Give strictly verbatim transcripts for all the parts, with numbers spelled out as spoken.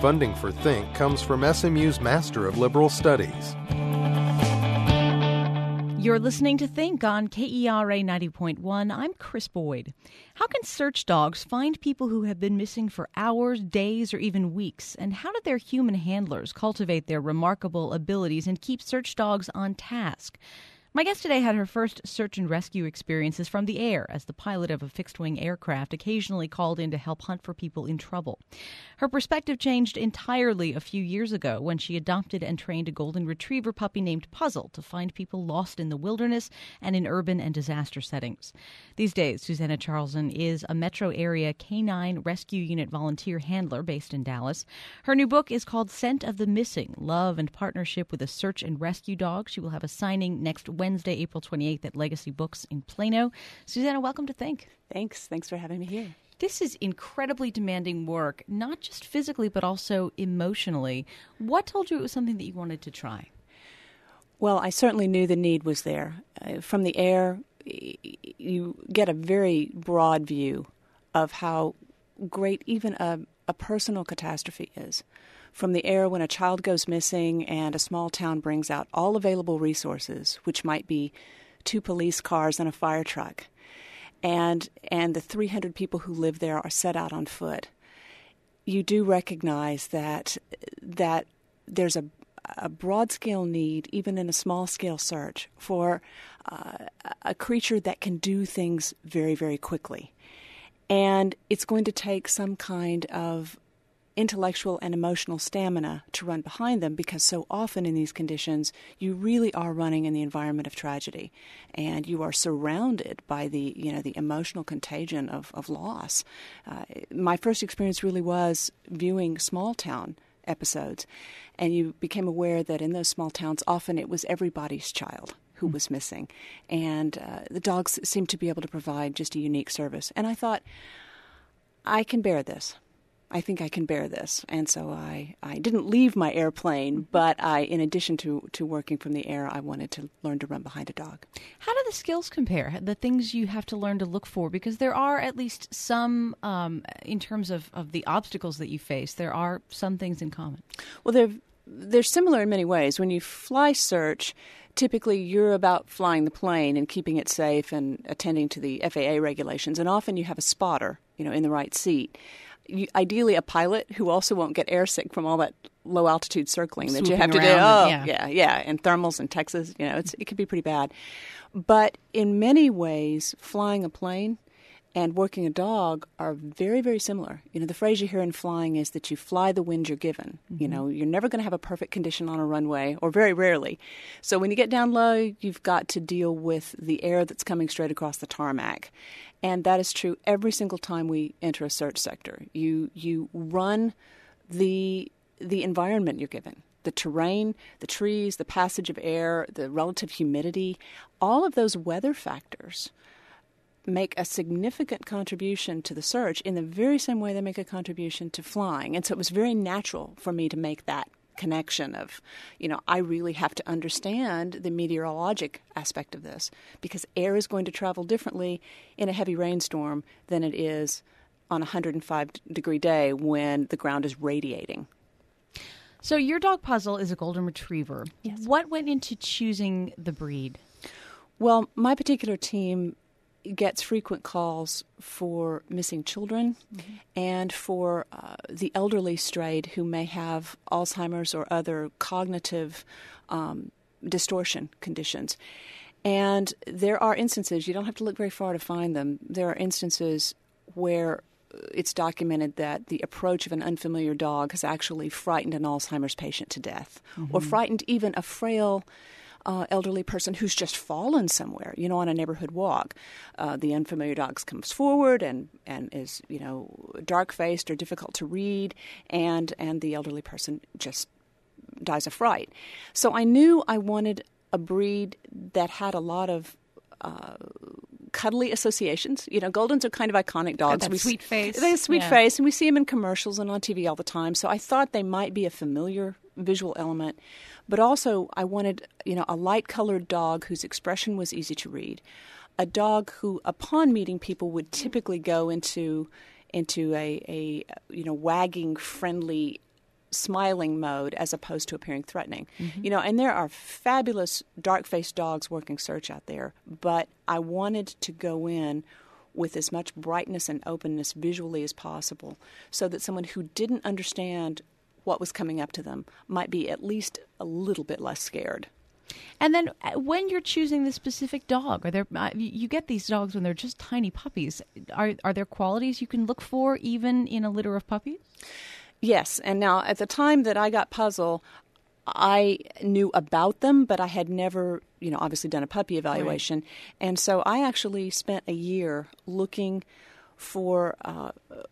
Funding for Think comes from S M U's Master of Liberal Studies. You're listening to Think on K E R A ninety point one. I'm Chris Boyd. How can search dogs find people who have been missing for hours, days, or even weeks? And how do their human handlers cultivate their remarkable abilities and keep search dogs on task? My guest today had her first search and rescue experiences from the air as the pilot of a fixed-wing aircraft occasionally called in to help hunt for people in trouble. Her perspective changed entirely a few years ago when she adopted and trained a golden retriever puppy named Puzzle to find people lost in the wilderness and in urban and disaster settings. These days, Susanna Charlson is a metro area canine rescue unit volunteer handler based in Dallas. Her new book is called Scent of the Missing, Love and Partnership with a Search and Rescue Dog. She will have a signing next Wednesday, April twenty-eighth at Legacy Books in Plano. Susanna, welcome to Think. Thanks. Thanks for having me here. This is incredibly demanding work, not just physically, but also emotionally. What told you it was something that you wanted to try? Well, I certainly knew the need was there. Uh, from the air, you get a very broad view of how great even a, a personal catastrophe is. From the air, when a child goes missing and a small town brings out all available resources, which might be two police cars and a fire truck, and and the three hundred people who live there are set out on foot, you do recognize that that there's a, a broad-scale need, even in a small-scale search, for uh, a creature that can do things very, very quickly. And it's going to take some kind of intellectual and emotional stamina to run behind them, because so often in these conditions you really are running in the environment of tragedy, and you are surrounded by the you know the emotional contagion of, of loss. Uh, my first experience really was viewing small town episodes, and you became aware that in those small towns often it was everybody's child who was missing, and uh, the dogs seemed to be able to provide just a unique service. And I thought, I can bear this. I think I can bear this. And so I, I didn't leave my airplane, but I, in addition to, to working from the air, I wanted to learn to run behind a dog. How do the skills compare, the things you have to learn to look for? Because there are at least some, um, in terms of, of the obstacles that you face, there are some things in common. Well, they're, they're similar in many ways. When you fly search, typically you're about flying the plane and keeping it safe and attending to the F A A regulations. And often you have a spotter, you know, in the right seat. You, ideally a pilot who also won't get airsick from all that low altitude circling Swooping that you have to do. around, Oh, yeah. yeah, yeah, and thermals in Texas, you know, it's, it can be pretty bad. But in many ways, flying a plane and working a dog are very, very similar. You know, the phrase you hear in flying is that you fly the wind you're given. Mm-hmm. You know, you're never going to have a perfect condition on a runway, or very rarely. So when you get down low, you've got to deal with the air that's coming straight across the tarmac. And that is true every single time we enter a search sector. You you run the the environment you're given. The terrain, the trees, the passage of air, the relative humidity, all of those weather factors make a significant contribution to the search in the very same way they make a contribution to flying. And so it was very natural for me to make that connection of, you know, I really have to understand the meteorologic aspect of this, because air is going to travel differently in a heavy rainstorm than it is on a one hundred five degree day when the ground is radiating. So your dog Puzzle is a golden retriever. Yes. What went into choosing the breed? Well, my particular team gets frequent calls for missing children, mm-hmm. and for uh, the elderly strayed who may have Alzheimer's or other cognitive um, distortion conditions. And there are instances, you don't have to look very far to find them, there are instances where it's documented that the approach of an unfamiliar dog has actually frightened an Alzheimer's patient to death, mm-hmm. or frightened even a frail Uh, elderly person who's just fallen somewhere, you know, on a neighborhood walk. Uh, the unfamiliar dog comes forward and, and is, you know, dark-faced or difficult to read, and, and the elderly person just dies of fright. So I knew I wanted a breed that had a lot of uh, cuddly associations. You know, Goldens are kind of iconic dogs. Got that we sweet face. They have sweet yeah. face, and we see them in commercials and on T V all the time. So I thought they might be a familiar visual element. But also I wanted, you know, a light-colored dog whose expression was easy to read. A dog who, upon meeting people, would typically go into into a, a you know, wagging, friendly smiling mode as opposed to appearing threatening. Mm-hmm. You know, and there are fabulous dark-faced dogs working search out there, but I wanted to go in with as much brightness and openness visually as possible so that someone who didn't understand what was coming up to them might be at least a little bit less scared. And then uh, when you're choosing the specific dog, are there uh, you get these dogs when they're just tiny puppies. Are are there qualities you can look for even in a litter of puppies? Yes. And now at the time that I got Puzzle, I knew about them, but I had never, you know, obviously done a puppy evaluation. Right. And so I actually spent a year looking for uh,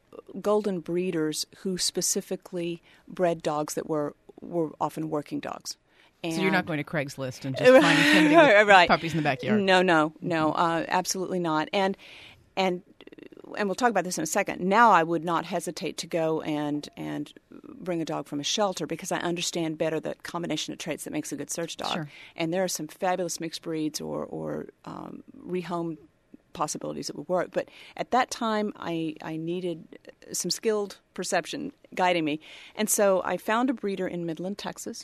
golden breeders who specifically bred dogs that were, were often working dogs. And so you're not going to Craigslist and just finding somebody with right. puppies in the backyard? No, no, no, uh, absolutely not. And and and we'll talk about this in a second. Now I would not hesitate to go and and bring a dog from a shelter because I understand better the combination of traits that makes a good search dog. Sure. And there are some fabulous mixed breeds or or um, rehomed possibilities that would work. But at that time, I, I needed some skilled perception guiding me. And so I found a breeder in Midland, Texas.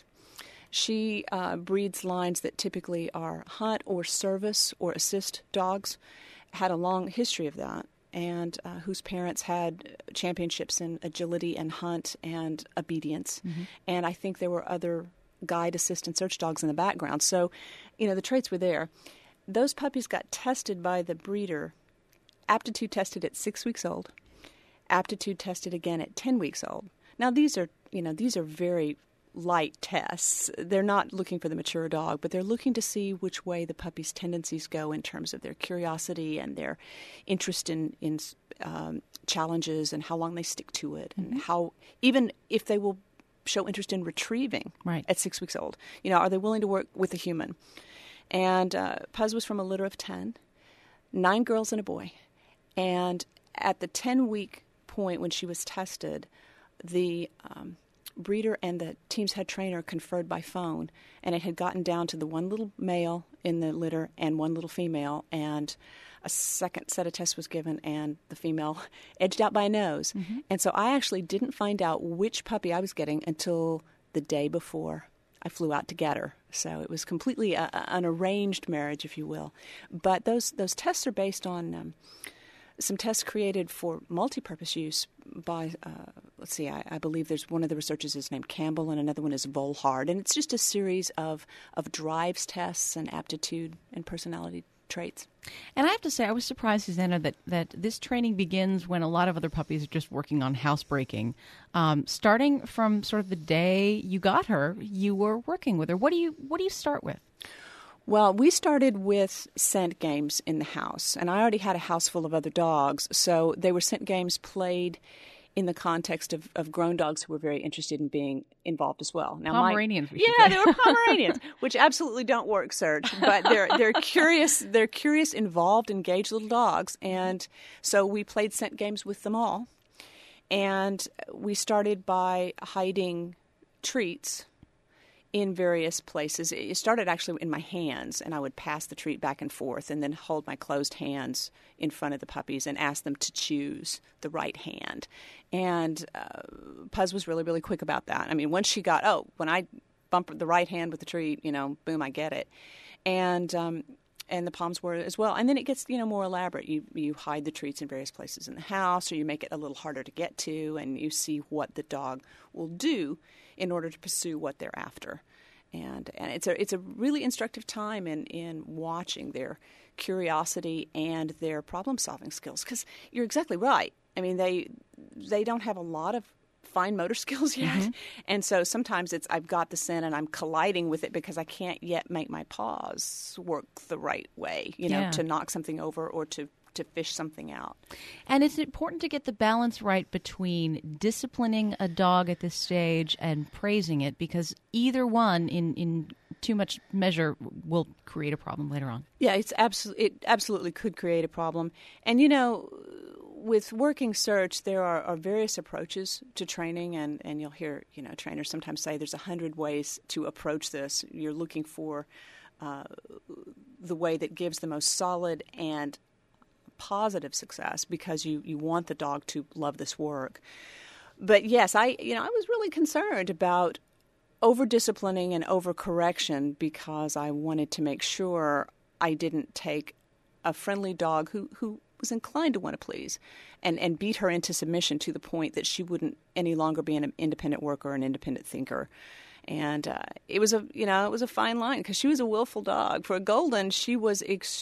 She uh, breeds lines that typically are hunt or service or assist dogs, had a long history of that, and uh, whose parents had championships in agility and hunt and obedience. Mm-hmm. And I think there were other guide, assist, and search dogs in the background. So, you know, the traits were there. Those puppies got tested by the breeder, aptitude tested at six weeks old, aptitude tested again at ten weeks old. Now, these are, you know, these are very light tests. They're not looking for the mature dog, but they're looking to see which way the puppy's tendencies go in terms of their curiosity and their interest in, in um, challenges and how long they stick to it and mm-hmm. how, even if they will show interest in retrieving right. at six weeks old. You know, are they willing to work with a human? And uh, Puz was from a litter of ten, nine girls and a boy. And at the ten-week point when she was tested, the um, breeder and the team's head trainer conferred by phone, and it had gotten down to the one little male in the litter and one little female, and a second set of tests was given, and the female edged out by a nose. Mm-hmm. And so I actually didn't find out which puppy I was getting until the day before I flew out to get her. So it was completely a, an arranged marriage, if you will. But those those tests are based on um, some tests created for multi-purpose use by, uh, let's see, I, I believe there's one of the researchers is named Campbell and another one is Volhard. And it's just a series of, of drives tests and aptitude and personality traits. And I have to say, I was surprised, Susanna, that, that this training begins when a lot of other puppies are just working on housebreaking. Um, starting from sort of the day you got her, you were working with her. What do you what do you start with? Well, we started with scent games in the house, and I already had a house full of other dogs, so they were scent games played in the context of, of grown dogs who were very interested in being involved as well. Now, Pomeranians, my, yeah, they were Pomeranians, which absolutely don't work search, but they're they're curious, they're curious, involved, engaged little dogs, and so we played scent games with them all, and we started by hiding treats in various places. It started actually in my hands, and I would pass the treat back and forth and then hold my closed hands in front of the puppies and ask them to choose the right hand. And uh, Puz was really, really quick about that. I mean, once she got, oh, when I bump the right hand with the treat, you know, boom, I get it. And um, and the palms were as well. And then it gets, you know, more elaborate. You you hide the treats in various places in the house, or you make it a little harder to get to, and you see what the dog will do in order to pursue what they're after. And and it's a it's a really instructive time in, in watching their curiosity and their problem-solving skills. Because you're exactly right. I mean, they they don't have a lot of fine motor skills yet. Mm-hmm. And so sometimes it's I've got the scent and I'm colliding with it because I can't yet make my paws work the right way, you know, yeah. to knock something over or to to fish something out. And it's important to get the balance right between disciplining a dog at this stage and praising it, because either one in, in too much measure will create a problem later on. Yeah, it's absolutely it absolutely could create a problem. And you know, with working search, there are, are various approaches to training, and, and you'll hear, you know, trainers sometimes say there's a hundred ways to approach this. You're looking for uh, the way that gives the most solid and positive success because you, you want the dog to love this work. but yes, I you know I was really concerned about over-disciplining and over-correction because I wanted to make sure I didn't take a friendly dog who, who was inclined to want to please and, and beat her into submission to the point that she wouldn't any longer be an independent worker, an independent thinker. And uh, it was a you know it was a fine line because she was a willful dog. For a golden, she was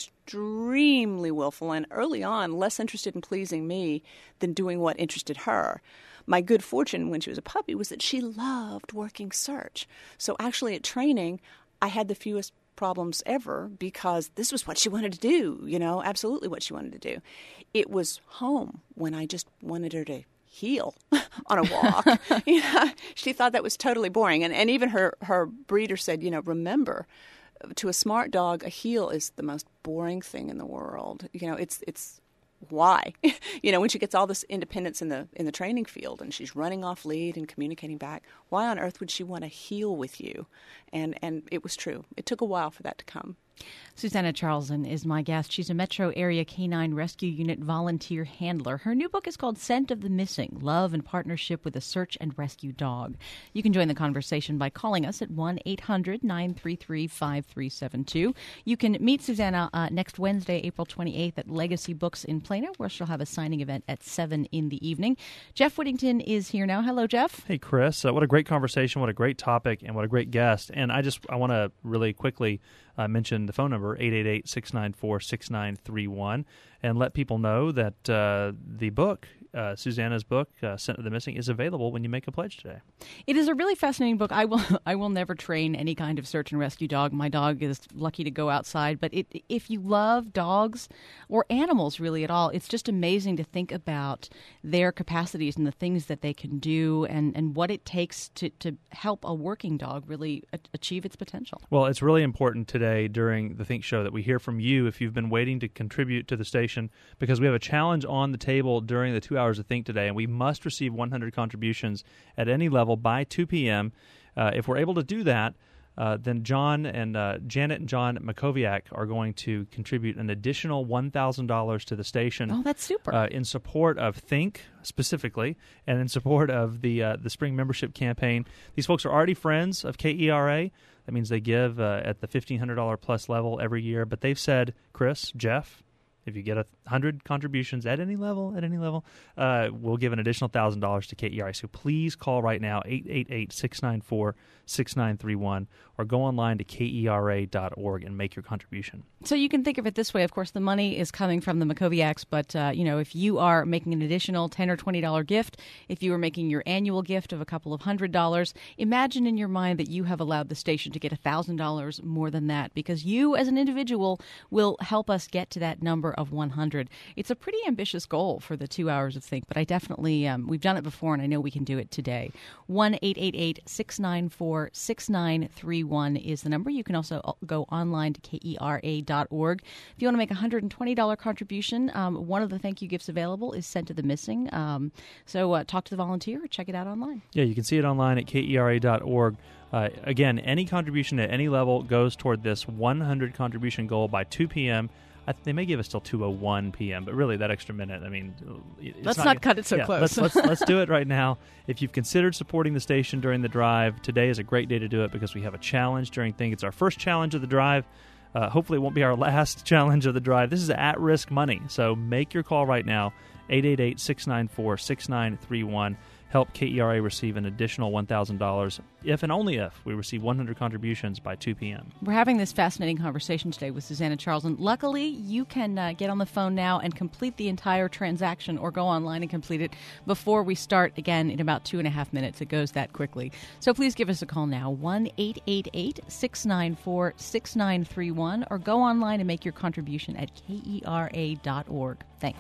extremely willful and early on less interested in pleasing me than doing what interested her. My good fortune when she was a puppy was that she loved working search. So actually at training, I had the fewest problems ever because this was what she wanted to do, you know, absolutely what she wanted to do. It was home when I just wanted her to heel on a walk. you know, she thought that was totally boring. And, and even her, her breeder said, you know, remember, to a smart dog, a heel is the most boring thing in the world. You know, it's it's why? you know, when she gets all this independence in the in the training field and she's running off lead and communicating back, why on earth would she want to heel with you? And and it was true. It took a while for that to come. Susanna Charleson is my guest. She's a Metro Area Canine Rescue Unit volunteer handler. Her new book is called Scent of the Missing, Love and Partnership with a Search and Rescue Dog. You can join the conversation by calling us at one eight hundred nine three three five three seven two. You can meet Susanna uh, next Wednesday, April twenty-eighth at Legacy Books in Plano, where she'll have a signing event at seven in the evening. Jeff Whittington is here now. Hello, Jeff. Hey, Chris. Uh, what a great conversation, what a great topic, and what a great guest. And I just I want to really quickly uh, mention the phone number, eight eight eight, six nine four, six nine three one, and let people know that uh, the book, uh, Susanna's book, uh, Scent of the Missing, is available when you make a pledge today. It is a really fascinating book. I will I will never train any kind of search and rescue dog. My dog is lucky to go outside. But it, if you love dogs or animals really at all, it's just amazing to think about their capacities and the things that they can do and, and what it takes to, to help a working dog really a- achieve its potential. Well, it's really important today during the Think Show that we hear from you if you've been waiting to contribute to the station, because we have a challenge on the table during the two hours of Think today, and we must receive one hundred contributions at any level by two p.m. Uh, if we're able to do that, uh, then John and uh, Janet and John Makoviak are going to contribute an additional one thousand dollars to the station. Oh, that's super. Uh, in support of Think specifically, and in support of the uh, the spring membership campaign. These folks are already friends of K E R A. That means they give uh, at the fifteen hundred dollars plus level every year. But they've said, Chris, Jeff, if you get one hundred contributions at any level, at any level, uh, we'll give an additional one thousand dollars to K E R A. So please call right now, eight eight eight, six nine four, six nine three one, or go online to K E R A dot org and make your contribution. So you can think of it this way. Of course, the money is coming from the Makoviaks, but uh, you know, if you are making an additional ten or twenty dollars gift, if you are making your annual gift of a couple of hundred dollars, imagine in your mind that you have allowed the station to get one thousand dollars more than that, because you as an individual will help us get to that number of one hundred. It's a pretty ambitious goal for the two hours of Think, but I definitely, um, we've done it before and I know we can do it today. one eight eight eight, six nine four, six nine three one is the number. You can also go online to K E R A dot org. If you want to make a one hundred twenty dollars contribution, um, one of the thank you gifts available is Scent of the Missing. Um, so uh, talk to the volunteer or check it out online. Yeah, you can see it online at K E R A dot org. Uh, again, any contribution at any level goes toward this one hundred contribution goal by two p.m. I th- they may give us till two oh one p.m., but really that extra minute, I mean... It's let's not, not cut it so yeah, close. let's, let's, let's do it right now. If you've considered supporting the station during the drive, today is a great day to do it because we have a challenge during Think. It's our first challenge of the drive. Uh, hopefully it won't be our last challenge of the drive. This is at-risk money, so make your call right now, eight eight eight, six nine four, six nine three one. Help K E R A receive an additional one thousand dollars if and only if we receive one hundred contributions by two p.m. We're having this fascinating conversation today with Susanna Charleson. Luckily, you can uh, get on the phone now and complete the entire transaction or go online and complete it before we start again in about two and a half minutes. It goes that quickly. So please give us a call now, one eight eight eight, six nine four, six nine three one, or go online and make your contribution at K E R A dot org. Thanks.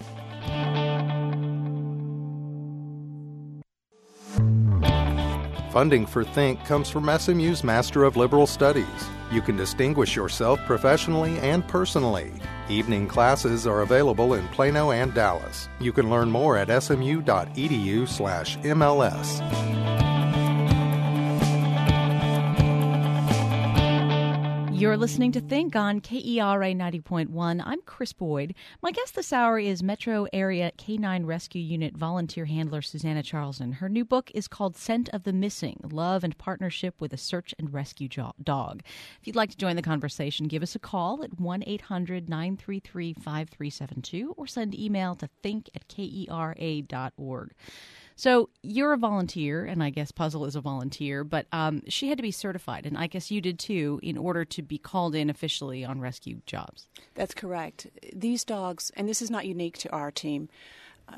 Funding for Think comes from S M U's Master of Liberal Studies. You can distinguish yourself professionally and personally. Evening classes are available in Plano and Dallas. You can learn more at smu.edu slash MLS. You're listening to Think on K E R A ninety point one. I'm Chris Boyd. My guest this hour is Metro Area K nine Rescue Unit volunteer handler Susanna Charlson. Her new book is called Scent of the Missing, Love and Partnership with a Search and Rescue jo- Dog. If you'd like to join the conversation, give us a call at one eight hundred nine three three five three seven two or send email to think at K E R A dot org. So you're a volunteer, and I guess Puzzle is a volunteer, but um, she had to be certified, and I guess you did too, in order to be called in officially on rescue jobs. That's correct. These dogs, and this is not unique to our team, uh,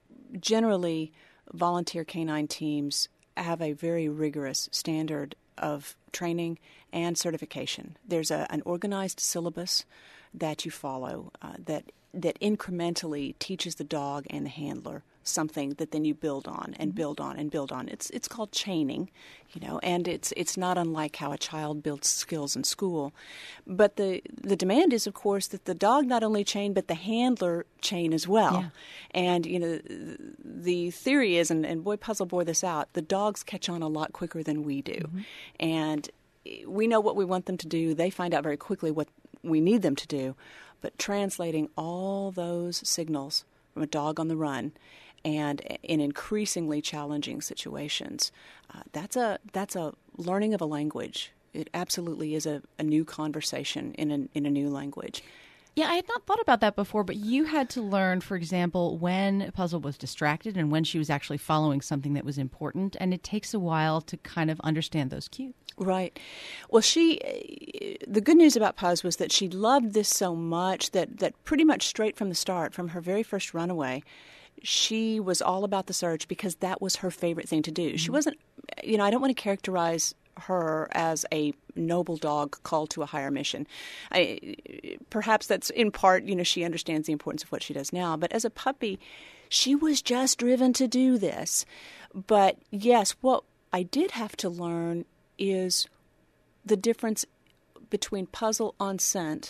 generally volunteer canine teams have a very rigorous standard of training and certification. There's a, an organized syllabus that you follow uh, that that incrementally teaches the dog and the handler something that then you build on and build on and build on. It's it's called chaining, you know, and it's it's not unlike how a child builds skills in school. But the the demand is, of course, that the dog not only chain but the handler chain as well. Yeah. And you know, the theory is, and, and boy, Puzzle bore this out, the dogs catch on a lot quicker than we do, mm-hmm. and we know what we want them to do. They find out very quickly what we need them to do. But translating all those signals from a dog on the run and in increasingly challenging situations, uh, that's a that's a learning of a language. It absolutely is a, a new conversation in a, in a new language. Yeah, I had not thought about that before, but you had to learn, for example, when Puzzle was distracted and when she was actually following something that was important, and it takes a while to kind of understand those cues. Right. Well, she, the good news about Puz was that she loved this so much that, that pretty much straight from the start, from her very first runaway, she was all about the search because that was her favorite thing to do. Mm-hmm. She wasn't, you know, I don't want to characterize her as a noble dog called to a higher mission. I, perhaps that's in part, you know, she understands the importance of what she does now. But as a puppy, she was just driven to do this. But yes, what I did have to learn is the difference between Puzzle on scent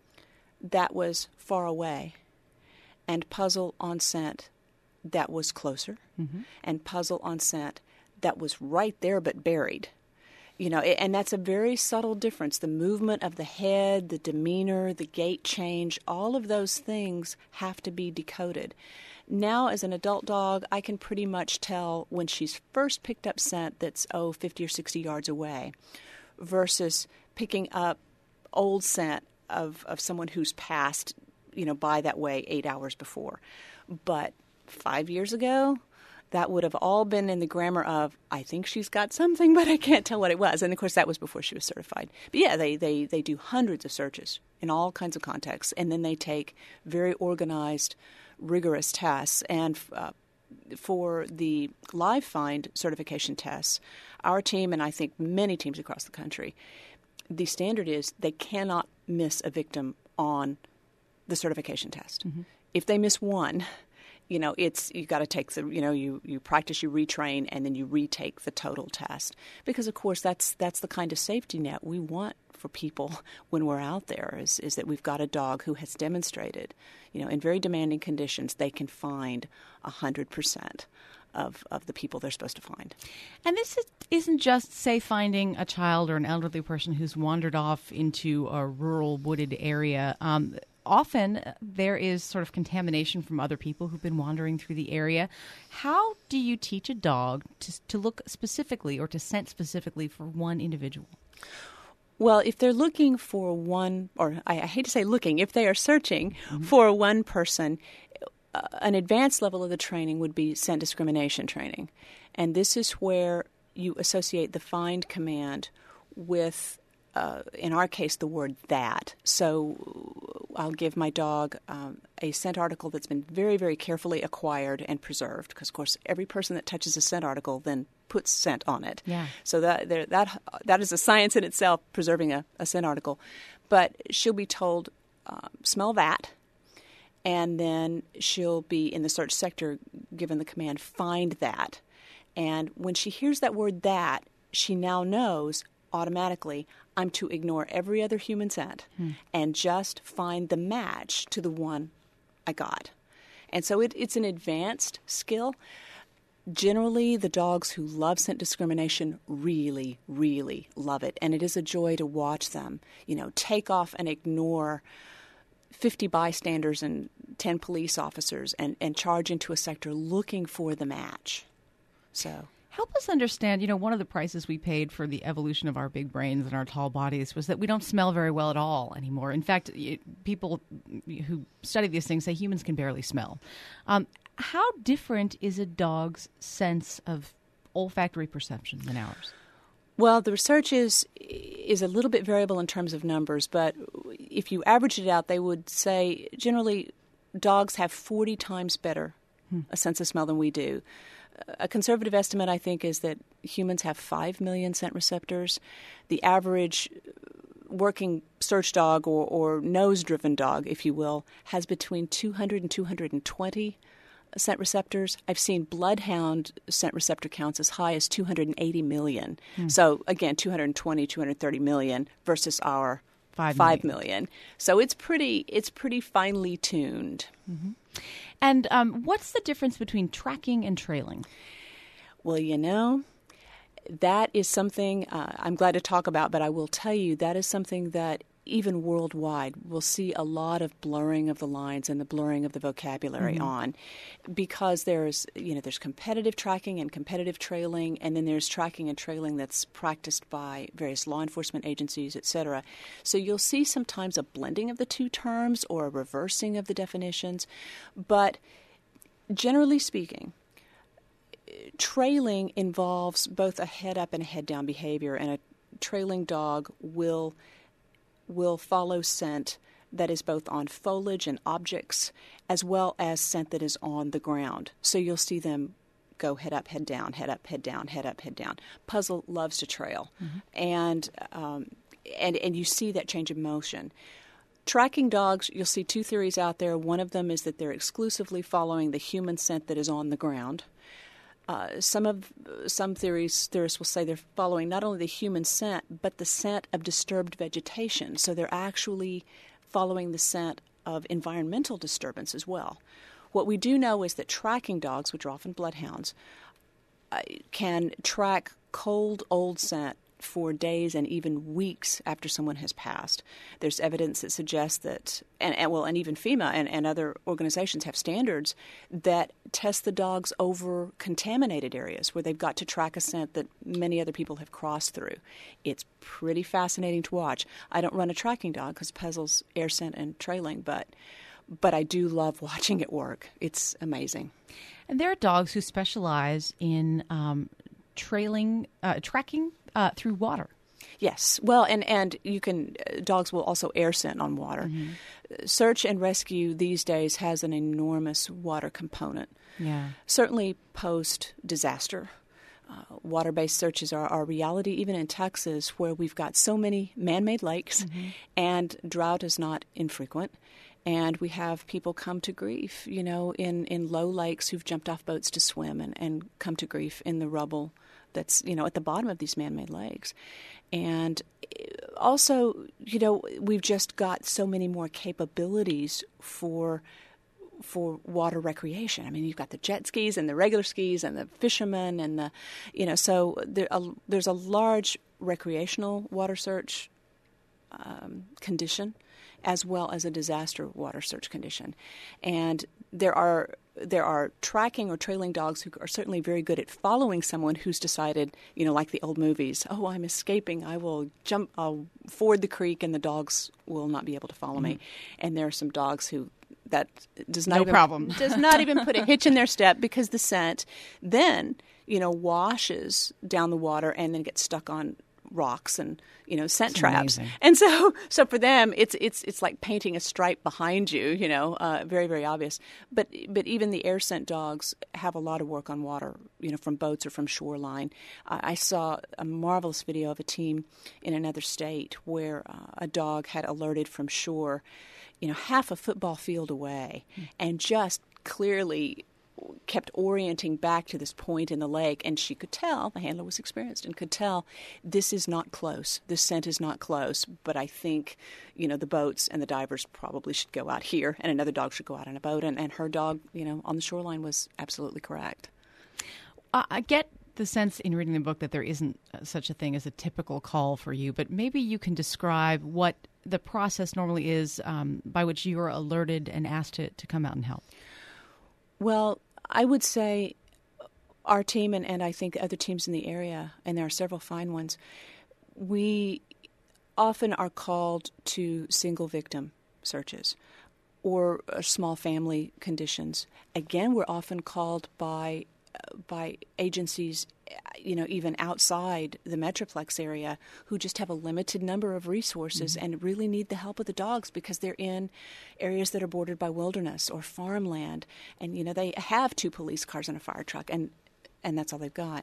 that was far away and Puzzle on scent that was closer, mm-hmm. and Puzzle on scent that was right there but buried. You know, and that's a very subtle difference. The movement of the head, the demeanor, the gait change, all of those things have to be decoded. Now, as an adult dog, I can pretty much tell when she's first picked up scent that's, oh, fifty or sixty yards away versus picking up old scent of, of someone who's passed, you know, by that way eight hours before. But five years ago, that would have all been in the grammar of, I think she's got something, but I can't tell what it was. And, of course, that was before she was certified. But, yeah, they, they, they do hundreds of searches in all kinds of contexts, and then they take very organized, rigorous tests. And uh, for the live find certification tests, our team, and I think many teams across the country, the standard is they cannot miss a victim on the certification test. Mm-hmm. If they miss one, you know, it's you got to take the, you know, you, you practice, you retrain, and then you retake the total test. Because, of course, that's that's the kind of safety net we want for people when we're out there is, is that we've got a dog who has demonstrated, you know, in very demanding conditions, they can find one hundred percent of, of the people they're supposed to find. And this is, isn't just, say, finding a child or an elderly person who's wandered off into a rural wooded area. Um, often there is sort of contamination from other people who've been wandering through the area. How do you teach a dog to, to look specifically or to scent specifically for one individual? Well, if they're looking for one, or I, I hate to say looking, if they are searching mm-hmm. for one person, uh, an advanced level of the training would be scent discrimination training. And this is where you associate the find command with, uh, in our case, the word that. So I'll give my dog um, a scent article that's been very, very carefully acquired and preserved, because, of course, every person that touches a scent article then puts scent on it. Yeah. So that there, that that is a science in itself, preserving a, a scent article. But she'll be told, um, smell that, and then she'll be in the search sector given the command, find that. And when she hears that word that, she now knows automatically I'm to ignore every other human scent hmm. and just find the match to the one I got. And so it, it's an advanced skill. Generally, the dogs who love scent discrimination really, really love it, and it is a joy to watch them, you know, take off and ignore fifty bystanders and ten police officers and, and charge into a sector looking for the match. So help us understand, you know, one of the prices we paid for the evolution of our big brains and our tall bodies was that we don't smell very well at all anymore. In fact, it, people who study these things say humans can barely smell. Um, how different is a dog's sense of olfactory perception than ours? Well, the research is is a little bit variable in terms of numbers, but if you average it out, they would say generally dogs have forty times better hmm. a sense of smell than we do. A conservative estimate, I think, is that humans have five million scent receptors. The average working search dog or, or nose-driven dog, if you will, has between two hundred and two hundred twenty scent receptors. I've seen bloodhound scent receptor counts as high as two hundred eighty million. Hmm. So, again, two hundred twenty, two hundred thirty million versus our five, five million. million. So it's pretty, it's pretty finely tuned. Mm-hmm. And um, what's the difference between tracking and trailing? Well, you know, that is something uh, I'm glad to talk about, but I will tell you that is something that even worldwide we'll see a lot of blurring of the lines and the blurring of the vocabulary mm-hmm. on, because there's, you know, there's competitive tracking and competitive trailing, and then there's tracking and trailing that's practiced by various law enforcement agencies, et cetera. So you'll see sometimes a blending of the two terms or a reversing of the definitions, but generally speaking, trailing involves both a head-up and a head-down behavior, and a trailing dog will will follow scent that is both on foliage and objects, as well as scent that is on the ground. So you'll see them go head up, head down, head up, head down, head up, head down. Puzzle loves to trail, mm-hmm. and um, and and you see that change of motion. Tracking dogs, you'll see two theories out there. One of them is that they're exclusively following the human scent that is on the ground. Uh, some of some theories theorists will say they're following not only the human scent, but the scent of disturbed vegetation. So they're actually following the scent of environmental disturbance as well. What we do know is that tracking dogs, which are often bloodhounds, uh, can track cold, old scent for days and even weeks after someone has passed. There's evidence that suggests that, and, and well, and even FEMA and, and other organizations have standards that test the dogs over contaminated areas where they've got to track a scent that many other people have crossed through. It's pretty fascinating to watch. I don't run a tracking dog because puzzles air scent and trailing, but but I do love watching it work. It's amazing. And there are dogs who specialize in um, trailing, uh, tracking uh, through water. Yes. Well, and, and you can, uh, dogs will also air scent on water. Mm-hmm. Search and rescue these days has an enormous water component. Yeah. Certainly post-disaster. Uh, water-based searches are our reality, even in Texas, where we've got so many man-made lakes, mm-hmm. and drought is not infrequent. And we have people come to grief, you know, in, in low lakes who've jumped off boats to swim and, and come to grief in the rubble that's, you know, at the bottom of these man-made lakes. And also, you know, we've just got so many more capabilities for for water recreation. I mean, you've got the jet skis and the regular skis and the fishermen and the, you know, so there, a, there's a large recreational water search um, condition, as well as a disaster water search condition. And there are there are tracking or trailing dogs who are certainly very good at following someone who's decided, you know, like the old movies, oh, I'm escaping, I will jump, I'll ford the creek and the dogs will not be able to follow mm-hmm. me. And there are some dogs who that does not no even, problem. does not even put a hitch in their step, because the scent then, you know, washes down the water and then gets stuck on rocks and, you know, scent it's traps. Amazing. And so so for them it's it's it's like painting a stripe behind you, you know, uh, very, very obvious. But but even the air scent dogs have a lot of work on water, you know, from boats or from shoreline. Uh, I saw a marvelous video of a team in another state where uh, a dog had alerted from shore, you know, half a football field away, mm. and just clearly kept orienting back to this point in the lake, and she could tell, the handler was experienced and could tell, this is not close. This scent is not close, but I think, you know, the boats and the divers probably should go out here, and another dog should go out on a boat, and, and her dog, you know, on the shoreline was absolutely correct. Uh, I get the sense in reading the book that there isn't such a thing as a typical call for you, but maybe you can describe what the process normally is um, by which you are alerted and asked to, to come out and help. Well, I would say our team, and, and I think other teams in the area, and there are several fine ones, we often are called to single victim searches or uh, small family conditions. Again, we're often called by uh, by agencies, you know, even outside the Metroplex area, who just have a limited number of resources mm-hmm. and really need the help of the dogs because they're in areas that are bordered by wilderness or farmland, and you know they have two police cars and a fire truck, and and that's all they've got.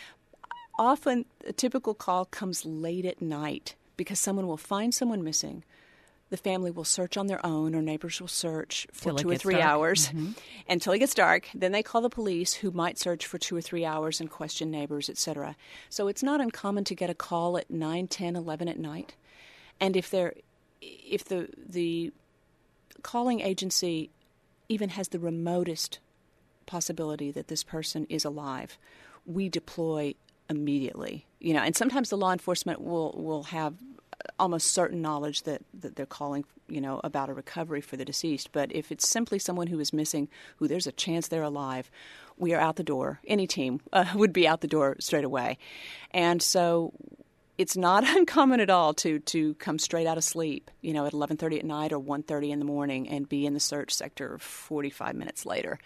Often, a typical call comes late at night because someone will find someone missing. The family will search on their own, or neighbors will search for Till two or three dark. hours mm-hmm. until it gets dark. Then they call the police, who might search for two or three hours and question neighbors, et cetera. So it's not uncommon to get a call at nine, ten, eleven at night. And if they're, if the the calling agency even has the remotest possibility that this person is alive, we deploy immediately. You know, and sometimes the law enforcement will will have almost certain knowledge that, that they're calling, you know, about a recovery for the deceased. But if it's simply someone who is missing, who there's a chance they're alive, we are out the door. Any team uh, would be out the door straight away. And so it's not uncommon at all to to come straight out of sleep, you know, at eleven thirty at night or one thirty in the morning and be in the search sector forty-five minutes later.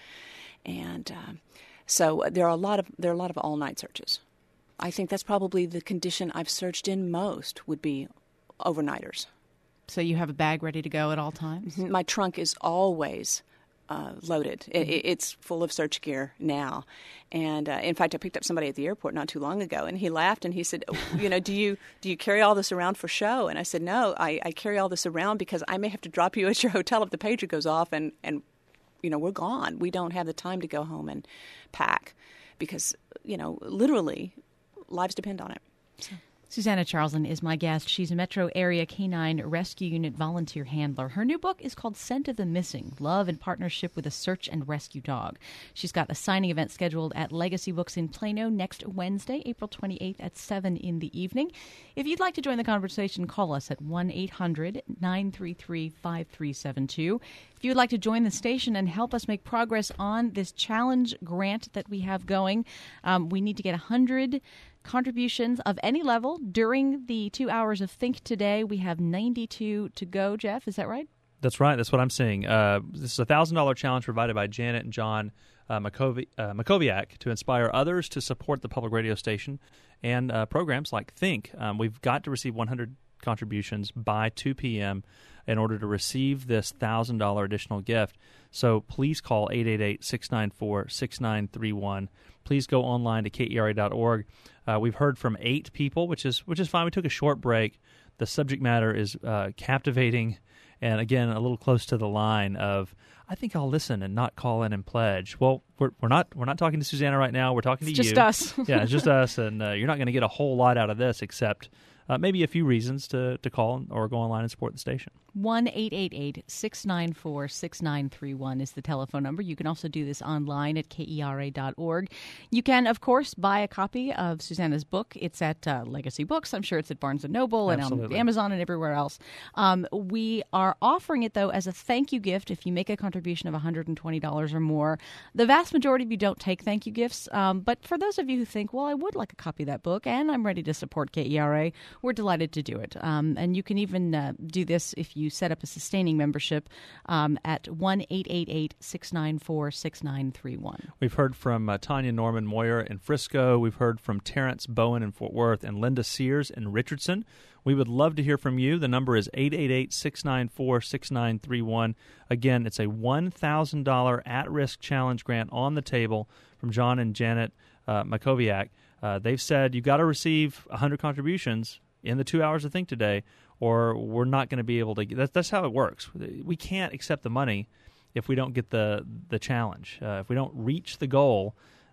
And um, so there are a lot of there are a lot of all-night searches. I think that's probably the condition I've searched in most would be overnighters. So you have a bag ready to go at all times? Mm-hmm. My trunk is always uh, loaded. Mm-hmm. It, it's full of search gear now. And uh, in fact, I picked up somebody at the airport not too long ago, and he laughed and he said, you know, do you do you carry all this around for show? And I said, no, I, I carry all this around because I may have to drop you at your hotel if the pager goes off and, and you know, we're gone. We don't have the time to go home and pack because, you know, literally lives depend on it. So. Susanna Charleson is my guest. She's a Metro Area Canine Rescue Unit volunteer handler. Her new book is called Scent of the Missing, Love in Partnership with a Search and Rescue Dog. She's got a signing event scheduled at Legacy Books in Plano next Wednesday, April twenty-eighth at seven in the evening. If you'd like to join the conversation, call us at one eight hundred nine three three five three seven two. If you would like to join the station and help us make progress on this challenge grant that we have going, um, we need to get one hundred contributions of any level during the two hours of Think Today. We have ninety-two to go, Jeff. Is that right? That's right. That's what I'm seeing. Uh, this is a one thousand dollars challenge provided by Janet and John uh, Makovi- uh, Makoviak to inspire others to support the public radio station and uh, programs like Think. Um, we've got to receive one hundred contributions by two p.m. in order to receive this one thousand dollars additional gift. So please call eight eight eight, six nine four, six nine three one. Please go online to K E R A dot org. Uh, we've heard from eight people, which is which is fine. We took a short break. The subject matter is uh, captivating and, again, a little close to the line of, I think I'll listen and not call in and pledge. Well, we're we're not we're not talking to Susanna right now. We're talking to it's you. Just us. Yeah, it's just us, and uh, you're not going to get a whole lot out of this except uh, maybe a few reasons to, to call or go online and support the station. one eight eight eight, six nine four, six nine three one is the telephone number. You can also do this online at K E R A dot org. You can, of course, buy a copy of Susanna's book. It's at uh, Legacy Books. I'm sure it's at Barnes and Noble and on Amazon and everywhere else. Um, we are offering it, though, as a thank you gift if you make a contribution of one hundred twenty dollars or more. The vast majority of you don't take thank you gifts, um, but for those of you who think, well, I would like a copy of that book and I'm ready to support K E R A, we're delighted to do it. Um, and you can even uh, do this if you set up a sustaining membership um, at one eight eight eight, six nine four, six nine three one. We've heard from uh, Tanya Norman Moyer in Frisco. We've heard from Terrence Bowen in Fort Worth and Linda Sears in Richardson. We would love to hear from you. The number is eight eight eight, six nine four, six nine three one. Again, it's a one thousand dollars at-risk challenge grant on the table from John and Janet uh, Makoviak. Uh, they've said you've got to receive one hundred contributions in the two hours of Think Today, or we're not going to be able to. That's, that's how it works. We can't accept the money if we don't get the the challenge. Uh, if we don't reach the goal,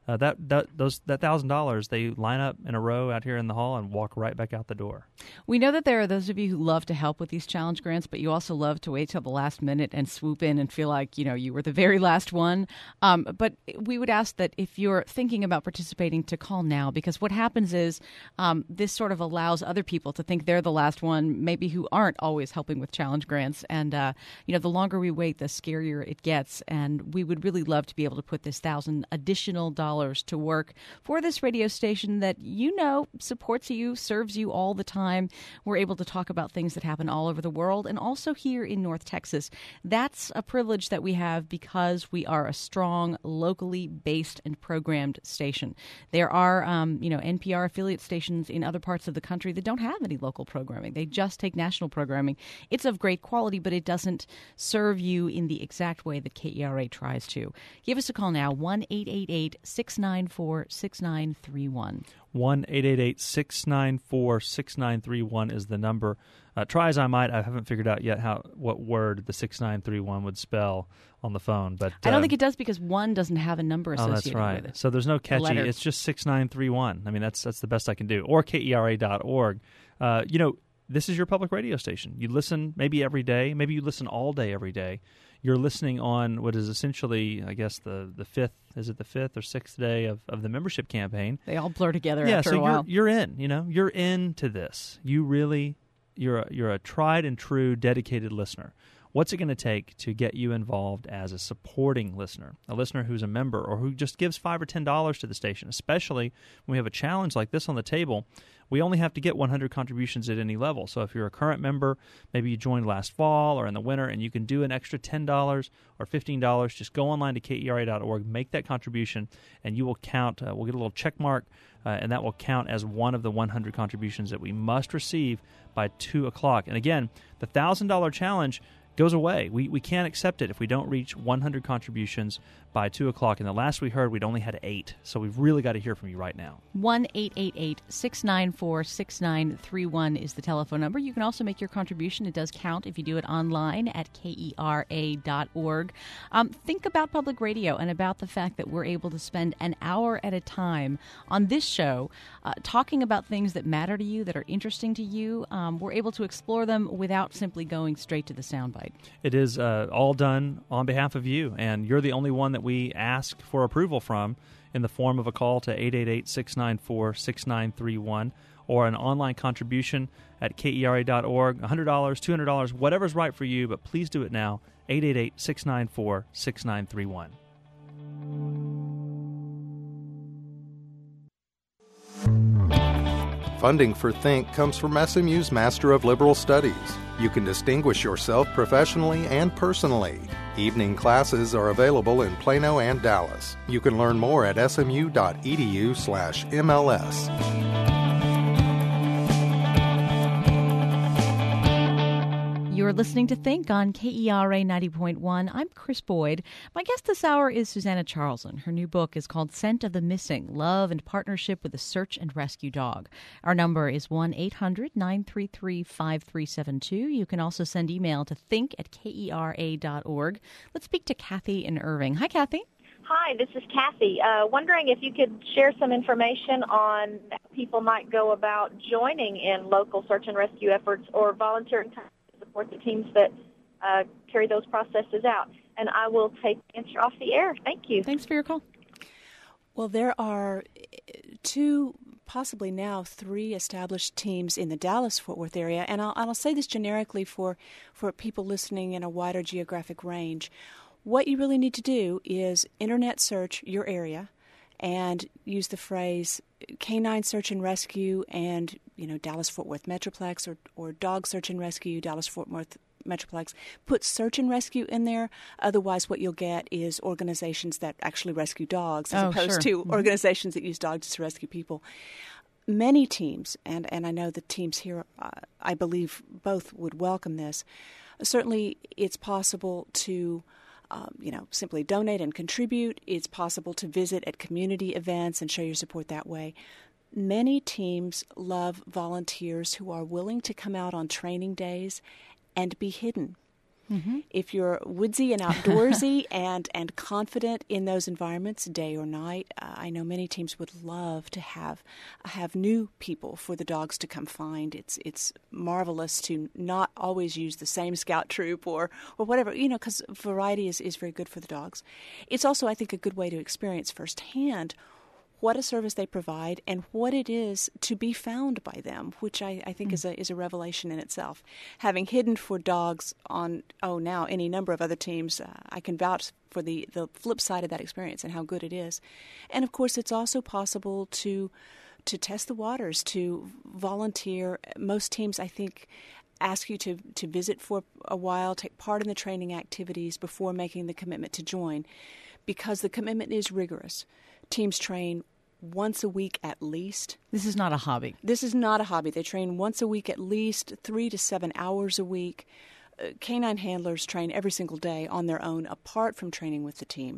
uh, that that those that thousand dollars, they line up in a row out here in the hall and walk right back out the door. We know that there are those of you who love to help with these challenge grants, but you also love to wait till the last minute and swoop in and feel like, you know, you were the very last one. Um, but we would ask that if you're thinking about participating, to call now, because what happens is um, this sort of allows other people to think they're the last one, maybe who aren't always helping with challenge grants. And, uh, you know, the longer we wait, the scarier it gets. And we would really love to be able to put this thousand additional dollars to work for this radio station that, you know, supports you, serves you all the time. We're able to talk about things that happen all over the world and also here in North Texas. That's a privilege that we have because we are a strong, locally based and programmed station. There are, um, you know, N P R affiliate stations in other parts of the country that don't have any local programming. They just take national programming. It's of great quality, but it doesn't serve you in the exact way that K E R A tries to. Give us a call now, one eight eight eight, six nine four, six nine three one. one eight eight eight, six nine four, six nine three one is the number. Uh, try as I might, I haven't figured out yet how what word the six nine three one would spell on the phone. But I don't um, think it does because one doesn't have a number associated oh, that's right. with it. So there's no catchy. Letter. It's just six nine three one. I mean, that's that's the best I can do. Or K E R A dot org. Uh, you know, this is your public radio station. You listen maybe every day. Maybe you listen all day every day. You're listening on what is essentially, I guess, the, the fifth, is it the fifth or sixth day of, of the membership campaign. They all blur together yeah, after so a while. You're, you're in, you know, you're into this. You really, you're a, you're a tried and true dedicated listener. What's it going to take to get you involved as a supporting listener, a listener who's a member or who just gives five or ten dollars to the station? Especially when we have a challenge like this on the table, we only have to get one hundred contributions at any level. So if you're a current member, maybe you joined last fall or in the winter, and you can do an extra ten dollars or fifteen dollars, just go online to K E R A dot org, make that contribution, and you will count. Uh, we'll get a little check mark, uh, and that will count as one of the one hundred contributions that we must receive by two o'clock. And again, the one thousand dollars challenge goes away. We we can't accept it if we don't reach one hundred contributions by two o'clock. And the last we heard, we'd only had eight. So we've really got to hear from you right now. one eight eight eight, six nine four, six nine three one is the telephone number. You can also make your contribution. It does count if you do it online at K E R A dot org. Um, think about public radio and about the fact that we're able to spend an hour at a time on this show uh, talking about things that matter to you, that are interesting to you. Um, we're able to explore them without simply going straight to the soundbite. It is uh, all done on behalf of you, and you're the only one that we ask for approval from in the form of a call to eight eight eight, six nine four, six nine three one or an online contribution at K E R A dot org, one hundred dollars, two hundred dollars, whatever's right for you, but please do it now, eight eight eight, six nine four, six nine three one. Funding for Think comes from S M U's Master of Liberal Studies. You can distinguish yourself professionally and personally. Evening classes are available in Plano and Dallas. You can learn more at smu.edu slash MLS. You're listening to Think on K E R A ninety point one. I'm Chris Boyd. My guest this hour is Susanna Charleson. Her new book is called Scent of the Missing, Love and Partnership with a Search and Rescue Dog. Our number is one eight hundred, nine three three, five three seven two. You can also send email to think at K E R A dot org. Let's speak to Kathy in Irving. Hi, Kathy. Hi, this is Kathy. Uh, wondering if you could share some information on how people might go about joining in local search and rescue efforts or volunteering to support the teams that uh, carry those processes out. And I will take the answer off the air. Thank you. Thanks for your call. Well, there are two, possibly now three established teams in the Dallas-Fort Worth area, and I'll, I'll say this generically for, for people listening in a wider geographic range. What you really need to do is internet search your area and use the phrase Canine Search and Rescue and, you know, Dallas-Fort Worth Metroplex or, or Dog Search and Rescue, Dallas-Fort Worth Metroplex. Put search and rescue in there. Otherwise, what you'll get is organizations that actually rescue dogs as oh, opposed sure. to mm-hmm. organizations that use dogs to rescue people. Many teams, and, and I know the teams here, uh, I believe both would welcome this. Certainly, it's possible to Um, you know, simply donate and contribute. It's possible to visit at community events and show your support that way. Many teams love volunteers who are willing to come out on training days and be hidden. Mm-hmm. If you're woodsy and outdoorsy and, and confident in those environments, day or night, uh, I know many teams would love to have have new people for the dogs to come find. It's it's marvelous to not always use the same scout troop or, or whatever, you know, because variety is, is very good for the dogs. It's also, I think, a good way to experience firsthand what a service they provide and what it is to be found by them, which I, I think mm. is a is a revelation in itself. Having hidden for dogs on, oh, now any number of other teams, uh, I can vouch for the, the flip side of that experience and how good it is. And, of course, it's also possible to to test the waters, to volunteer. Most teams, I think, ask you to, to visit for a while, take part in the training activities before making the commitment to join, because the commitment is rigorous. Teams train once a week at least. This is not a hobby. This is not a hobby. They train once a week at least, three to seven hours a week. Uh, canine handlers train every single day on their own, apart from training with the team.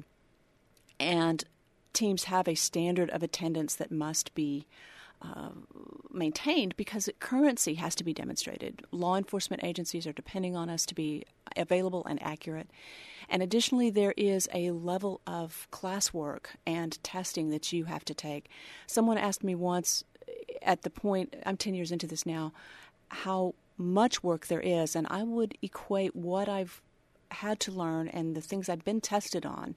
And teams have a standard of attendance that must be uh, maintained because currency has to be demonstrated. Law enforcement agencies are depending on us to be available and accurate. And additionally, there is a level of classwork and testing that you have to take. Someone asked me once, at the point, I'm ten years into this now, how much work there is, and I would equate what I've had to learn and the things I've been tested on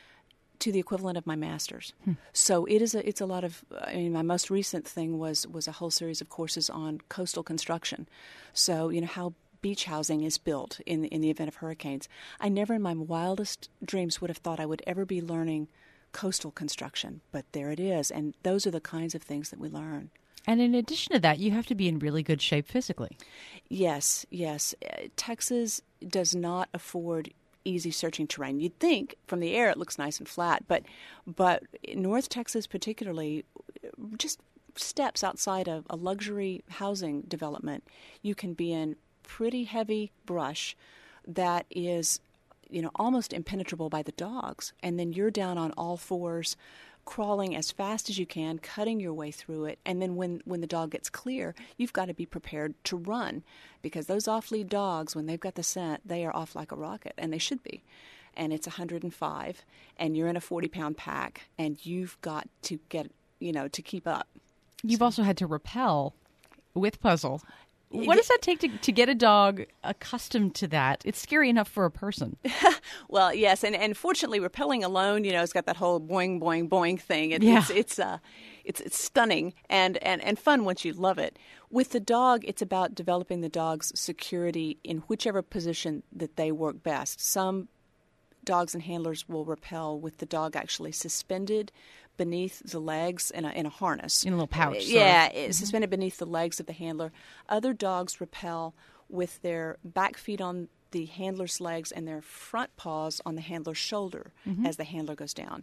to the equivalent of my master's. Hmm. So it is a, it's a lot of, I mean, my most recent thing was, was a whole series of courses on coastal construction. So, you know, how beach housing is built in in the event of hurricanes. I never in my wildest dreams would have thought I would ever be learning coastal construction, but there it is. And those are the kinds of things that we learn. And in addition to that, you have to be in really good shape physically. Yes, yes. Uh, Texas does not afford easy searching terrain. You'd think from the air it looks nice and flat, but but in North Texas particularly, just steps outside of a luxury housing development, you can be in pretty heavy brush that is, you know, almost impenetrable by the dogs. And then you're down on all fours, crawling as fast as you can, cutting your way through it. And then when, when the dog gets clear, you've got to be prepared to run, because those off-lead dogs, when they've got the scent, they are off like a rocket, and they should be. And it's one hundred five, and you're in a forty-pound pack, and you've got to get, you know, to keep up. You've so. also had to rappel with Puzzle. What does that take to, to get a dog accustomed to that? It's scary enough for a person. Well, yes, and, and fortunately, rappelling alone, you know, it's got that whole boing, boing, boing thing. It, yeah. It's it's, uh, it's it's stunning and, and, and fun once you love it. With the dog, it's about developing the dog's security in whichever position that they work best. Some dogs and handlers will rappel with the dog actually suspended beneath the legs in a, in a harness. In a little pouch. Yeah, mm-hmm. suspended beneath the legs of the handler. Other dogs rappel with their back feet on the handler's legs and their front paws on the handler's shoulder mm-hmm. as the handler goes down.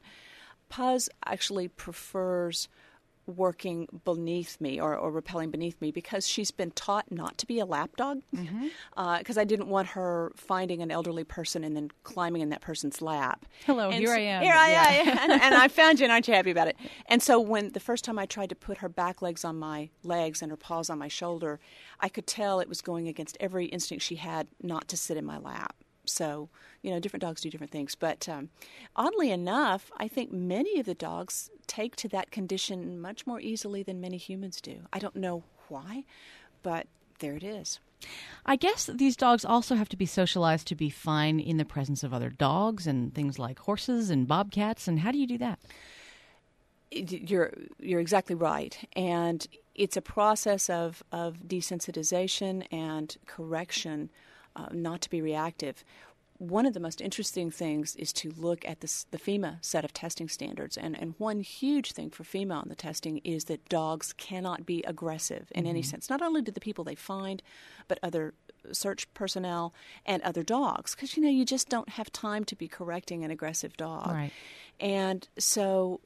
Puz actually prefers working beneath me or, or rappelling beneath me because she's been taught not to be a lap dog, because mm-hmm. uh, I didn't want her finding an elderly person and then climbing in that person's lap. Hello, and here so, I am. Here I yeah. am, and, and I found you, and aren't you happy about it? And so when the first time I tried to put her back legs on my legs and her paws on my shoulder, I could tell it was going against every instinct she had not to sit in my lap. So, you know, different dogs do different things. But um, oddly enough, I think many of the dogs take to that condition much more easily than many humans do. I don't know why, but there it is. I guess these dogs also have to be socialized to be fine in the presence of other dogs and things like horses and bobcats. And how do you do that? You're you're exactly right. And it's a process of, of desensitization and correction. Uh, not to be reactive. One of the most interesting things is to look at this, the FEMA set of testing standards. And, and one huge thing for FEMA on the testing is that dogs cannot be aggressive in mm-hmm. any sense. Not only to the people they find, but other search personnel and other dogs. Because, you know, you just don't have time to be correcting an aggressive dog. Right. And so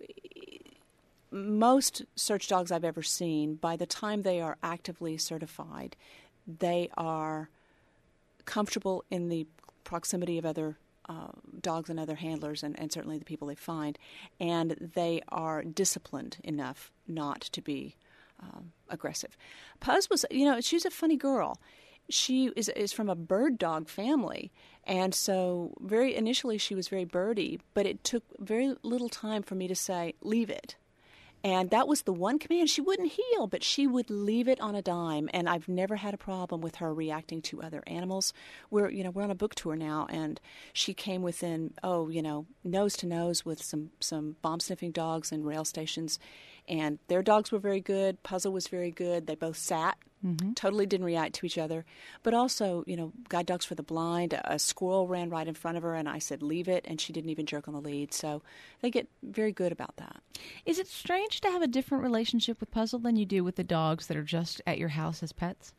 most search dogs I've ever seen, by the time they are actively certified, they are comfortable in the proximity of other uh, dogs and other handlers and, and certainly the people they find, and they are disciplined enough not to be um, aggressive. Puz was, you know, she was a funny girl. she is is from a bird dog family, and so very initially she was very birdy, but it took very little time for me to say, leave it. And that was the one command. She wouldn't heel, but she would leave it on a dime. And I've never had a problem with her reacting to other animals. We're, you know, we're on a book tour now, and she came within, oh, you know, nose to nose with some, some bomb-sniffing dogs in rail stations. And their dogs were very good. Puzzle was very good. They both sat. Mm-hmm. Totally didn't react to each other. But also, you know, guide dogs for the blind. A, a squirrel ran right in front of her, and I said, leave it, and she didn't even jerk on the lead. So they get very good about that. Is it strange to have a different relationship with Puzzle than you do with the dogs that are just at your house as pets?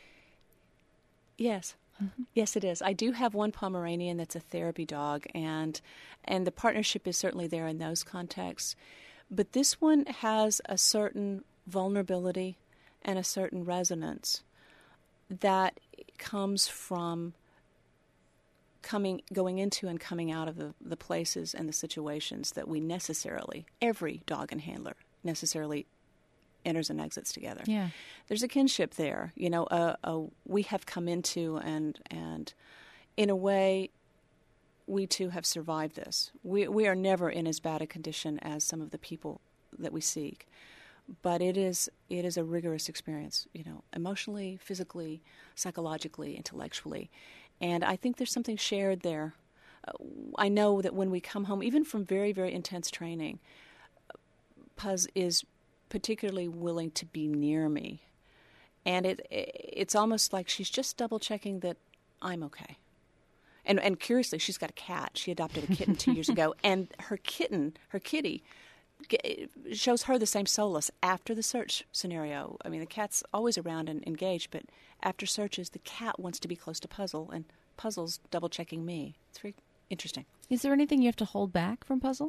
Yes. Mm-hmm. Yes, it is. I do have one Pomeranian that's a therapy dog, and and the partnership is certainly there in those contexts. But this one has a certain vulnerability and a certain resonance that comes from coming, going into and coming out of the, the places and the situations that we necessarily, every dog and handler necessarily enters and exits together. Yeah. There's a kinship there. You know, uh, uh, we have come into and, and in a way, we too have survived this. We we are never in as bad a condition as some of the people that we seek. But it is it is a rigorous experience, you know, emotionally, physically, psychologically, intellectually. And I think there's something shared there. Uh, I know that when we come home, even from very, very intense training, Puz is particularly willing to be near me. And it, it it's almost like she's just double-checking that I'm okay. And and curiously, she's got a cat. She adopted a kitten two years ago. And her kitten, her kitty, shows her the same solace after the search scenario. I mean, the cat's always around and engaged, but after searches, the cat wants to be close to Puzzle, and Puzzle's double-checking me. It's very interesting. Is there anything you have to hold back from Puzzle?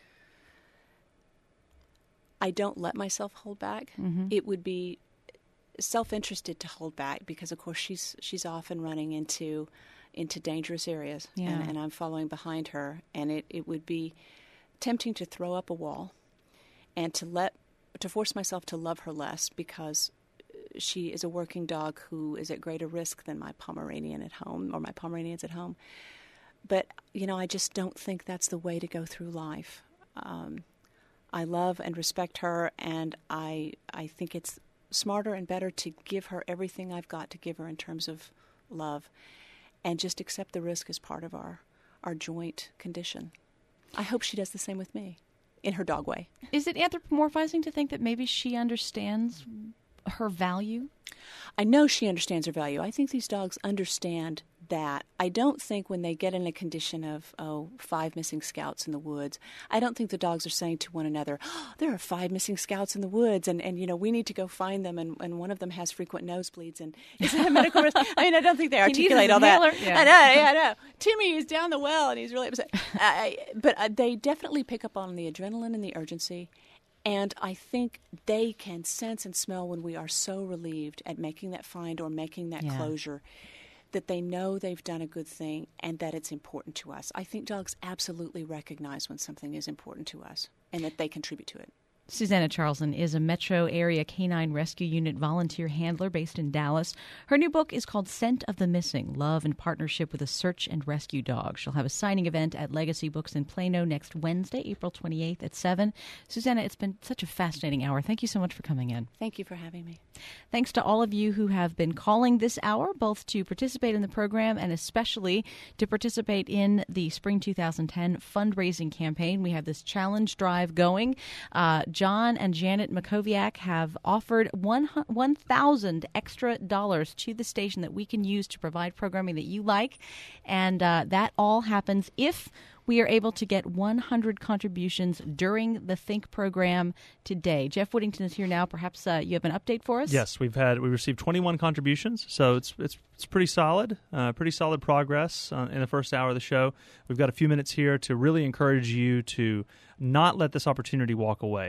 I don't let myself hold back. Mm-hmm. It would be self-interested to hold back because, of course, she's she's often running into into dangerous areas, yeah. and, and I'm following behind her, and it, it would be tempting to throw up a wall and to let to force myself to love her less because she is a working dog who is at greater risk than my Pomeranian at home or my Pomeranians at home. But, you know, I just don't think that's the way to go through life. Um, I love and respect her, and I I think it's smarter and better to give her everything I've got to give her in terms of love and just accept the risk as part of our, our joint condition. I hope she does the same with me, in her dog way. Is it anthropomorphizing to think that maybe she understands her value? I know she understands her value. I think these dogs understand that. I don't think when they get in a condition of, oh, five missing scouts in the woods, I don't think the dogs are saying to one another, oh, there are five missing scouts in the woods, and, and you know, we need to go find them, and, and one of them has frequent nosebleeds, and is that a medical risk? I mean, I don't think they articulate all that. Yeah. I know, yeah, I know. Timmy is down the well, and he's really upset. I, but uh, they definitely pick up on the adrenaline and the urgency. And I think they can sense and smell when we are so relieved at making that find or making that yeah. closure that they know they've done a good thing and that it's important to us. I think dogs absolutely recognize when something is important to us and that they contribute to it. Susanna Charlson is a metro area canine rescue unit volunteer handler based in Dallas. Her new book is called Scent of the Missing, Love in Partnership with a Search and Rescue Dog. She'll have a signing event at Legacy Books in Plano next Wednesday, April twenty-eighth at seven. Susanna, it's been such a fascinating hour. Thank you so much for coming in. Thank you for having me. Thanks to all of you who have been calling this hour, both to participate in the program and especially to participate in the Spring two thousand ten fundraising campaign. We have this challenge drive going. Uh, John and Janet Makoviak have offered one thousand extra dollars to the station that we can use to provide programming that you like, and uh, that all happens if we are able to get one hundred contributions during the Think program today. Jeff Whittington is here now. Perhaps uh, you have an update for us? Yes, we've had we received twenty-one contributions, so it's it's it's pretty solid, uh, pretty solid progress uh, in the first hour of the show. We've got a few minutes here to really encourage you to not let this opportunity walk away.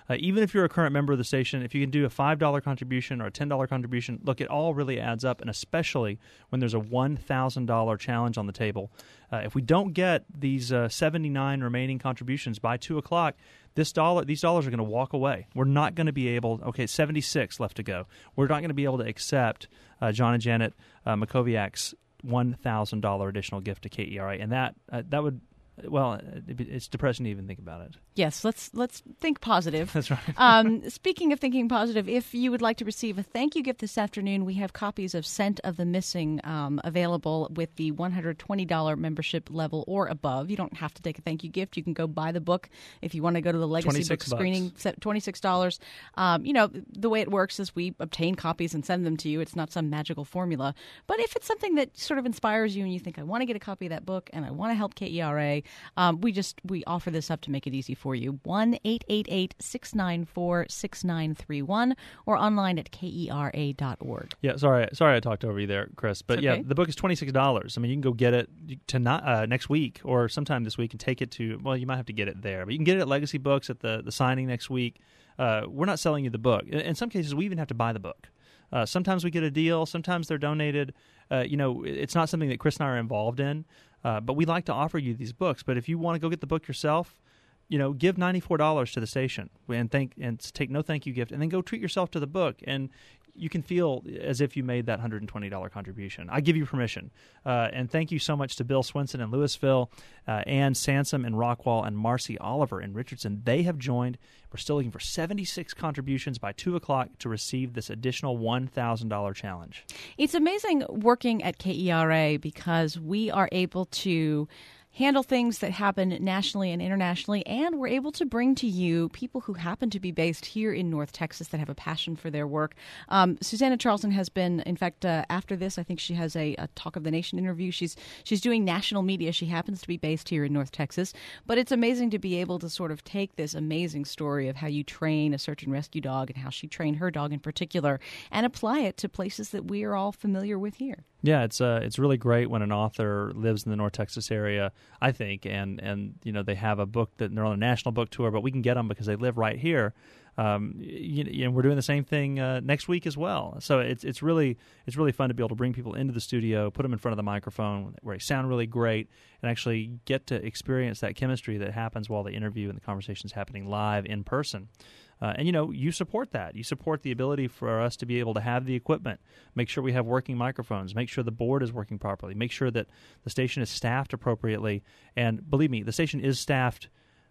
Uh, even if you're a current member of the station, if you can do a five dollars contribution or a ten dollars contribution, look, it all really adds up, and especially when there's a one thousand dollars challenge on the table. Uh, if we don't get these uh, seventy-nine remaining contributions by two o'clock, this dollar, these dollars are going to walk away. We're not going to be able, okay, seventy-six left to go. We're not going to be able to accept uh, John and Janet uh, Makoviak's one thousand dollars additional gift to K E R A, and that uh, that would, well, it's depressing to even think about it. Yes, let's let's think positive. That's right. um, speaking of thinking positive, if you would like to receive a thank you gift this afternoon, we have copies of Scent of the Missing um, available with the one hundred twenty dollars membership level or above. You don't have to take a thank you gift. You can go buy the book if you want to go to the Legacy Book screening. twenty-six dollars. Um, you know, the way it works is we obtain copies and send them to you. It's not some magical formula. But if it's something that sort of inspires you and you think, I want to get a copy of that book and I want to help K E R A, um, we just we offer this up to make it easy for you. one eight eight eight, six nine four, six nine three one or online at K E R A dot org. Yeah, sorry, sorry I talked over you there, Chris. But It's yeah, okay. the book is twenty-six dollars. I mean, you can go get it tonight, uh, next week or sometime this week and take it to, well, you might have to get it there. But you can get it at Legacy Books at the, the signing next week. Uh, we're not selling you the book. In, in some cases, we even have to buy the book. Uh, sometimes we get a deal. Sometimes they're donated. Uh, you know, it's not something that Chris and I are involved in. Uh, but we like to offer you these books. But if you want to go get the book yourself, you know, give ninety-four dollars to the station and thank and take no thank you gift, and then go treat yourself to the book, and you can feel as if you made that one hundred twenty dollars contribution. I give you permission. Uh, and thank you so much to Bill Swinson in Louisville, uh, Ann Sansom in Rockwall, and Marcy Oliver in Richardson. They have joined. We're still looking for seventy-six contributions by two o'clock to receive this additional one thousand dollars challenge. It's amazing working at K E R A because we are able to handle things that happen nationally and internationally, and we're able to bring to you people who happen to be based here in North Texas that have a passion for their work. Um, Susanna Charlson has been, in fact, uh, after this, I think she has a, a Talk of the Nation interview. She's she's doing national media. She happens to be based here in North Texas, but it's amazing to be able to sort of take this amazing story of how you train a search and rescue dog and how she trained her dog in particular and apply it to places that we are all familiar with here. Yeah, it's uh, it's really great when an author lives in the North Texas area, I think, and, and you know they have a book that they're on a national book tour, but we can get them because they live right here. Um, you, you know, we're doing the same thing uh, next week as well. So it's it's really it's really fun to be able to bring people into the studio, put them in front of the microphone where they sound really great, and actually get to experience that chemistry that happens while the interview and the conversation is happening live in person. Uh, and, you know, you support that. You support the ability for us to be able to have the equipment, make sure we have working microphones, make sure the board is working properly, make sure that the station is staffed appropriately. And believe me, the station is staffed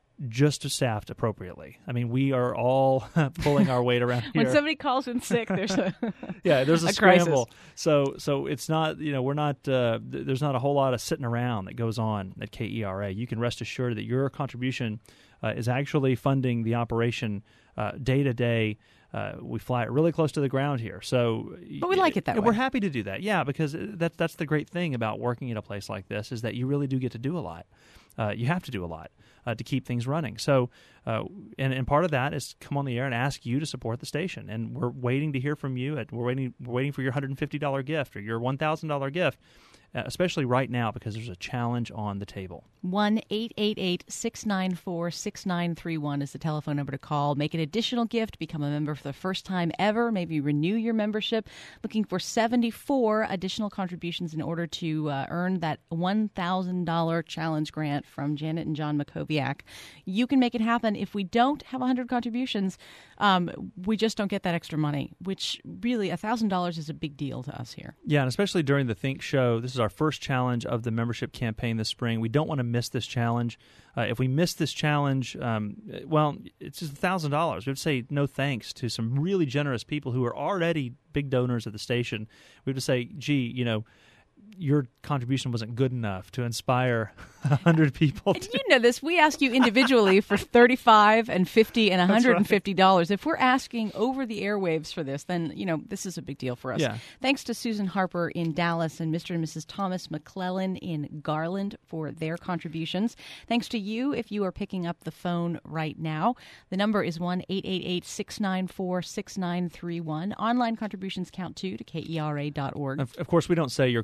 just staffed appropriately. I mean, we are all pulling our weight around here. When somebody calls in sick, there's a yeah, there's a, a scramble. crisis. So, so it's not you know we're not uh, th- there's not a whole lot of sitting around that goes on at K E R A. You can rest assured that your contribution uh, is actually funding the operation uh, day to day. Uh, we fly it really close to the ground here, so but we like it that uh, way. We're happy to do that, yeah, because that's that's the great thing about working at a place like this is that you really do get to do a lot. Uh, you have to do a lot uh, to keep things running. So, uh, and, and part of that is come on the air and ask you to support the station. And we're waiting to hear from you. At, we're waiting. We're waiting for your one hundred fifty dollars gift or your one thousand dollars gift, uh, especially right now because there's a challenge on the table. one eight eight eight, six nine four, six nine three one is the telephone number to call. Make an additional gift. Become a member for the first time ever. Maybe renew your membership. Looking for seventy-four additional contributions in order to uh, earn that one thousand dollars challenge grant from Janet and John Makoviak. You can make it happen. If we don't have one hundred contributions, um, we just don't get that extra money, which really one thousand dollars is a big deal to us here. Yeah, and especially during the Think Show. This is our first challenge of the membership campaign this spring. We don't want to miss this challenge. Uh, if we miss this challenge, um, well, it's just one thousand dollars. We have to say no thanks to some really generous people who are already big donors at the station. We have to say, gee, you know, your contribution wasn't good enough to inspire one hundred people. And you know this. We ask you individually for thirty-five dollars and fifty dollars and one hundred fifty dollars. Right. If we're asking over the airwaves for this, then, you know, this is a big deal for us. Yeah. Thanks to Susan Harper in Dallas and Mister and Missus Thomas McClellan in Garland for their contributions. Thanks to you if you are picking up the phone right now. The number is one eight eight eight, six nine four, six nine three one. Online contributions count too to K E R A dot org. Of, of course, we don't say your contribution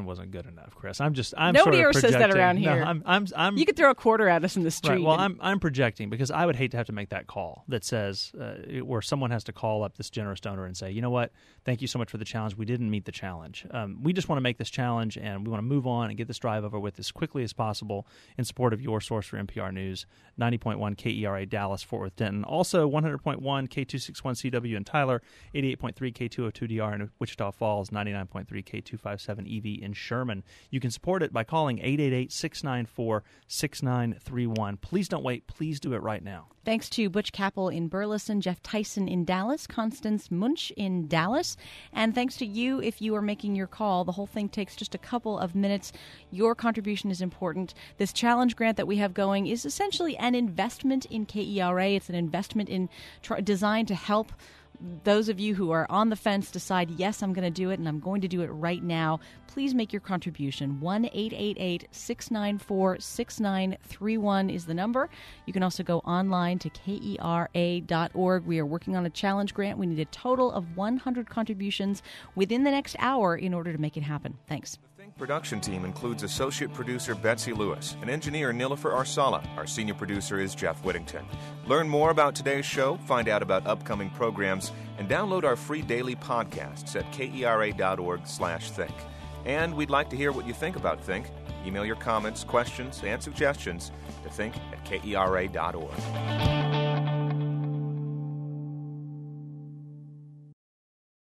projection wasn't good enough, Chris. I'm just I'm Nobody sort of ever says that projecting. around No, here. I'm, I'm, I'm, You could throw a quarter at us in the street. Right, well, and- I'm I'm projecting because I would hate to have to make that call that says uh, where someone has to call up this generous donor and say, you know what, thank you so much for the challenge. We didn't meet the challenge. Um, we just want to make this challenge and we want to move on and get this drive over with as quickly as possible in support of your source for N P R News, ninety point one K E R A Dallas, Fort Worth, Denton. Also one hundred point one K two sixty-one C W in Tyler, eighty-eight point three K two oh two D R in Wichita Falls, ninety-nine point three K two fifty-seven E V in Sherman. You can support it by calling eight eight eight, six nine four, six nine three one. Please don't wait. Please do it right now. Thanks to Butch Capel in Burleson, Jeff Tyson in Dallas, Constance Munch in Dallas, and thanks to you if you are making your call. The whole thing takes just a couple of minutes. Your contribution is important. This challenge grant that we have going is essentially an investment in K E R A. It's an investment in tr- designed to help those of you who are on the fence decide, yes, I'm going to do it, and I'm going to do it right now. Please make your contribution. one eight eight eight, six nine four, six nine three one is the number. You can also go online to K E R A dot org. We are working on a challenge grant. We need a total of one hundred contributions within the next hour in order to make it happen. Thanks. Production team includes associate producer Betsy Lewis and engineer Nilofer Arsala. Our senior producer is Jeff Whittington. Learn more about today's show, find out about upcoming programs, and download our free daily podcasts at K E R A dot org slash think. And we'd like to hear what you think about Think. Email your comments, questions, and suggestions to think at K E R A dot org.